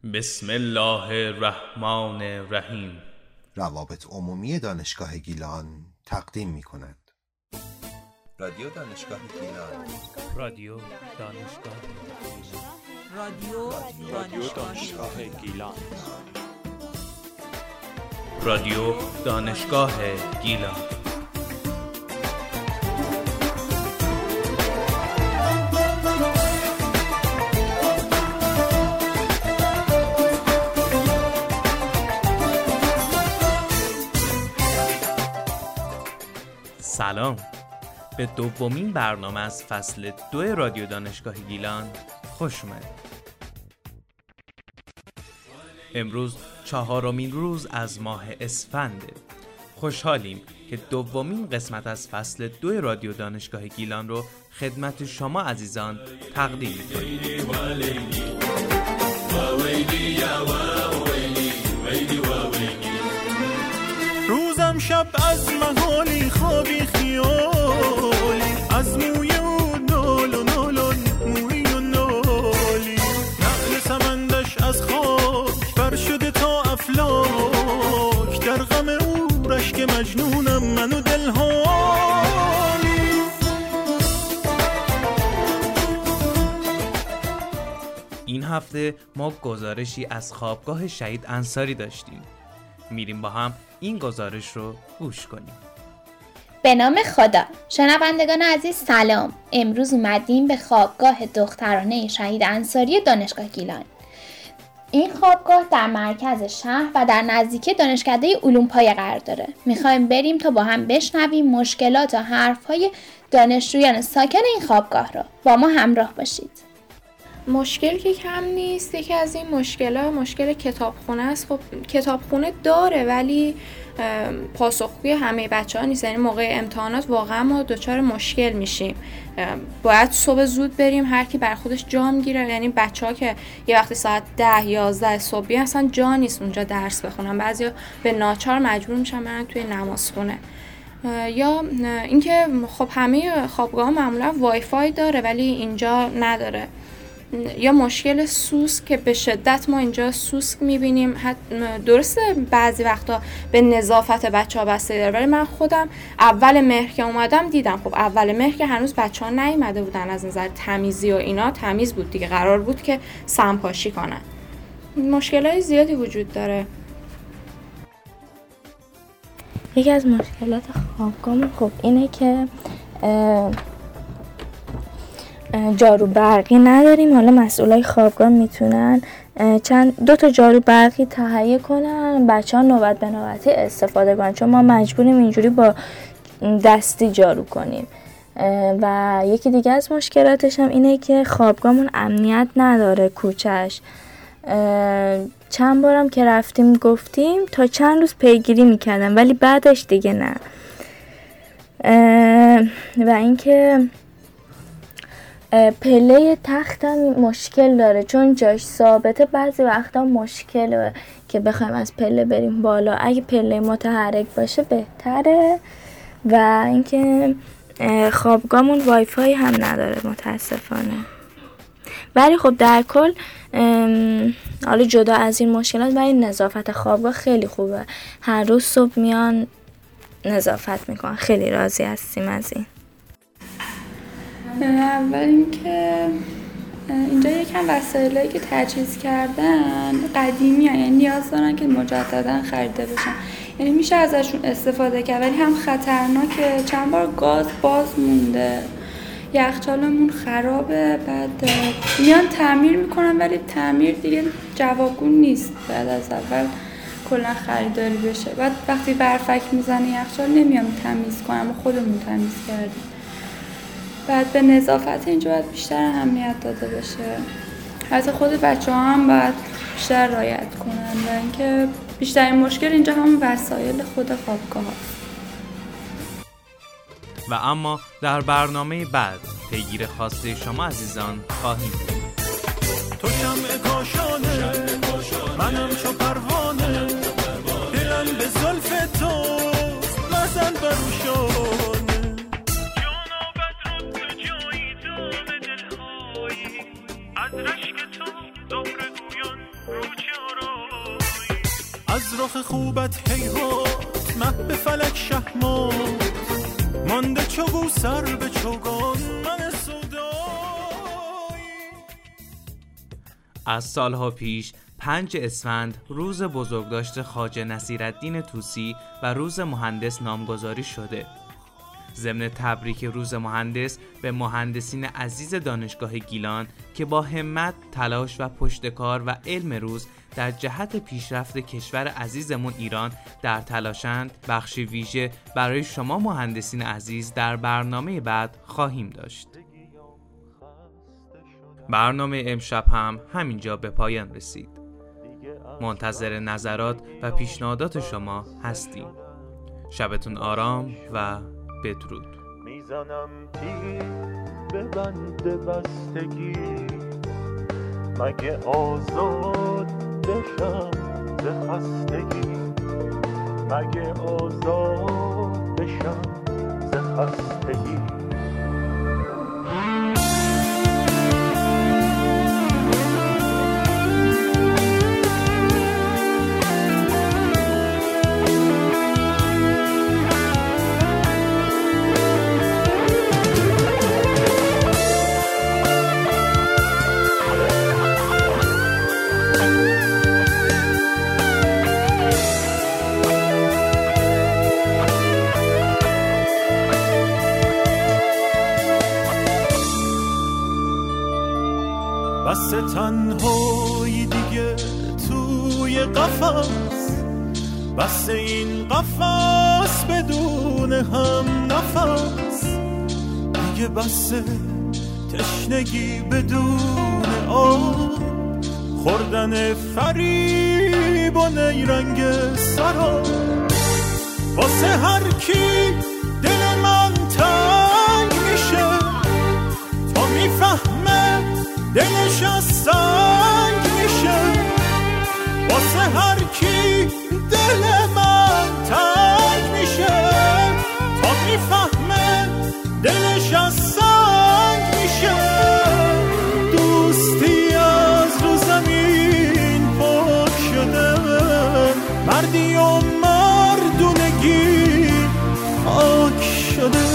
بسم الله الرحمن الرحیم. روابط عمومی دانشگاه گیلان تقدیم می‌کند. رادیو دانشگاه گیلان. رادیو دانشگاه گیلان. رادیو دانشگاه گیلان. سلام، به دومین برنامه از فصل 2 رادیو دانشگاه گیلان خوش اومدید. امروز 4مین روز از ماه اسفنده. خوشحالیم که دومین قسمت از فصل 2 رادیو دانشگاه گیلان رو خدمت شما عزیزان تقدیم می‌کنیم. روزم شب از محالی خوابی خیالی، از موی و نال و نالان موی و نالی، نقل سمندش از خاک بر شده تا افلاک، در غم او رشک مجنونم من و دلحالی. این هفته ما گزارشی از خوابگاه شهید انصاری داشتیم. میریم با هم این گزارش رو گوش کنیم. به نام خدا. شنوندگان عزیز سلام. امروز اومدیم به خوابگاه دخترانه شهید انصاری دانشگاه گیلان. این خوابگاه در مرکز شهر و در نزدیکی دانشکده علوم پایه قرار داره. میخوایم بریم تا با هم بشنویم مشکلات و حرفهای دانشجویان ساکن این خوابگاه رو. با ما همراه باشید. مشکل که کم نیست. یکی از این مشکل کتابخونه است. خب کتابخونه داره ولی پاسخگوی همه بچه‌ها نیست. یعنی موقع امتحانات واقعا ما دچار مشکل میشیم. باید صبح زود بریم، هر کی بر خودش جا میگیره. یعنی بچه‌ها که یه وقتی ساعت 10-11 صبح اصلا جا نیست اونجا درس بخونن. بعضیا به ناچار مجبور میشن برن توی نمازخونه. یا اینکه خب همه خوابگاه‌ها معمولا وای فای داره ولی اینجا نداره. یا مشکل سوسک که به شدت ما اینجا سوسک میبینیم. درسته بعضی وقتا به نظافت بچه‌ها بسته داره ولی من خودم اول مهر که اومدم دیدم. خب اول مهر که هنوز بچه‌ها نیومده بودن، از نظر تمیزی و اینا تمیز بود دیگه، قرار بود که سمپاشی کنن. مشکلات زیادی وجود داره. یکی از مشکلات خوابگاهمون خب اینه که جارو برقی نداریم. حالا مسئولای خوابگاه میتونن 2 جارو برقی تهیه کنن، بچه‌ها نوبت به نوبتی استفاده کنن، چون ما مجبوریم اینجوری با دستی جارو کنیم. و یکی دیگه از مشکلاتش هم اینه که خوابگاهمون امنیت نداره کوچه‌اش. چند بارم که رفتیم گفتیم تا چند روز پیگیری میکردن ولی بعدش دیگه نه. و اینکه پله تختم مشکل داره چون جاش ثابته. بعضی وقتا مشکله که بخوایم از پله بریم بالا. اگه پله متحرک باشه بهتره. و اینکه خوابگاهمون وای فای هم نداره متاسفانه. ولی خب در کل حالا جدا از این مشکلات ولی نظافت خوابگاه خیلی خوبه. هر روز صبح میان نظافت میکنن. خیلی راضی هستیم از این. اول اینکه اینجا یکم وسایلی که تجهیز کردن قدیمی هست، یعنی نیاز دارن که مجددا خریده بشن. یعنی میشه ازشون استفاده کرد ولی هم خطرناکه. چند بار گاز باز مونده، یخچالمون خرابه، بعد میان تعمیر میکنن ولی تعمیر دیگه جوابگو نیست. بعد از اول کلا خریداری بشه. بعد وقتی برفک میزنه یخچال نمیام تمیز کنم، خودمون تمیز کردیم. بعد به نظافت اینجا باید بیشتر اهمیت داده بشه. حتی خود بچه‌ها هم باید بیشتر رعایت کنن. و اینکه بیشترین مشکل اینجا هم وسایل خود خوابگاه هست. و اما در برنامه بعد پیگیر خواسته شما عزیزان خواهیم بود. تو شمع کاشانه منم چو پروانه، دلم به زلف تو مزن بروشانه، جانابت رو تو جایی دام دلهایی، از رشک تو زهر گویان رو از رخ خوبت هیهات مه به فلک شهمات مانده چگو سر به چوگان من سودایی. از سالها پیش 5 اسفند روز بزرگداشت خواجه نصیرالدین طوسی و روز مهندس نامگذاری شده. ضمن تبریک روز مهندس به مهندسین عزیز دانشگاه گیلان که با همت، تلاش و پشتکار و علم روز در جهت پیشرفت کشور عزیزمون ایران در تلاشند، بخشی ویژه برای شما مهندسین عزیز در برنامه بعد خواهیم داشت. برنامه امشب هم همینجا به پایان رسید. منتظر نظرات و پیشنهادات شما هستیم. شبتون آرام و بدرود. میزنم تیر به بند بستگی، مگه آزاد بشم ز خستگی، مگه آزاد بشم ز خستگی. بس تنهایی دیگه توی قفس، بس این قفس بدون هم نفس، دیگه بس تشنگی بدون آب، خوردن فریب و نیرنگ سراب. واسه هر کی دل من تنگ میشه تا میفهمه دلش از سنگ میشه. واسه هر کی دل من تنگ میشه تا میفهمه دلش از سنگ میشه. دوستی از رو زمین پاک شده، مردی و مردونگی آک شده.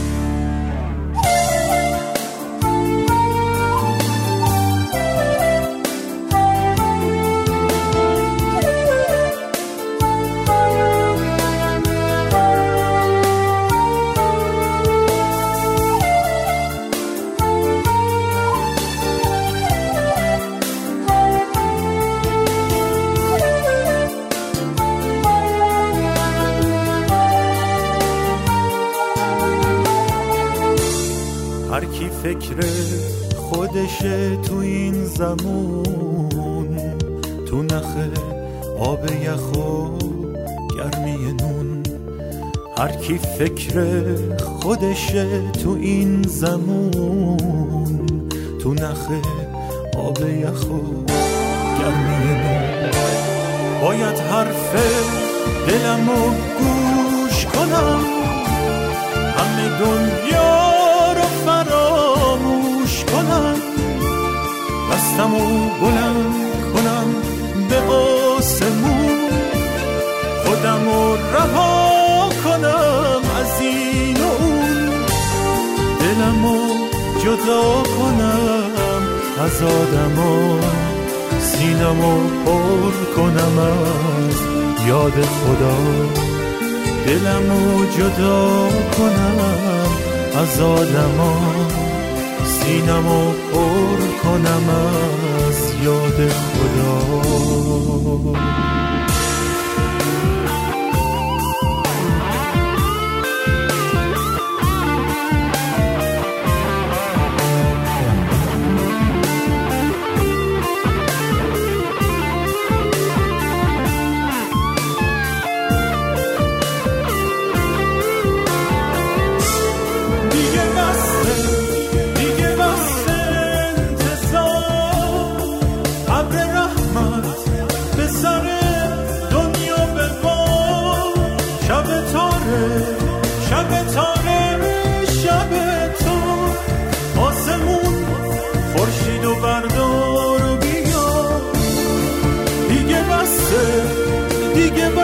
هر کی فکر خودشه تو این زمون، تو نخه آب یخ و گرمی نون. هر کی فکر خودشه تو این زمون، تو نخه آب یخ و گرمی نون. باید حرف دلمو گوش کنم، همه دنیا فراموش کنم، دستمو بلند کنم به آسمون، خودمو رها کنم از این و اون، دلمو جدا کنم از آدما، سینمو پر کنم از یاد خدا، دلمو جدا کنم از آدما، سینمو پر کنم از یاد خدا.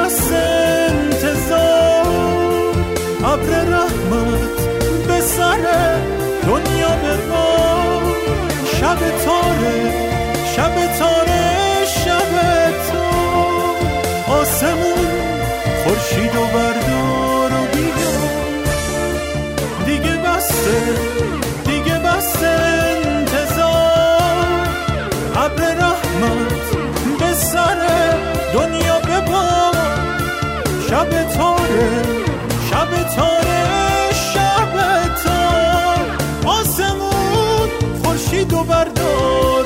بس انتظار، ابر رحمت به سر دنیا ببار. شب تاره شب تاره شب تار، آسمون خورشید و بردار و بیا. دیگه بسته انتظار، ابر رحمت به سر دنیا ببار. شب تاره شب تاره شب تار، آسمون خورشید و بردار